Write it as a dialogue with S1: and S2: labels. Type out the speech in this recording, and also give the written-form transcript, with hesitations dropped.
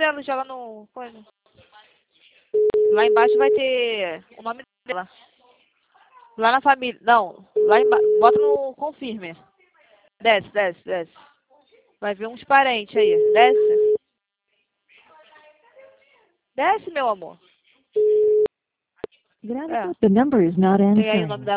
S1: amarelo, joga no... coisa. Lá embaixo vai ter o nome dela. Lá na família. Não, lá embaixo. Bota no confirme. Desce, desce, desce. Vai ver uns parentes aí. Desce. Desce, meu amor.
S2: The number is not
S1: Tem aí o
S2: answering.
S1: nome da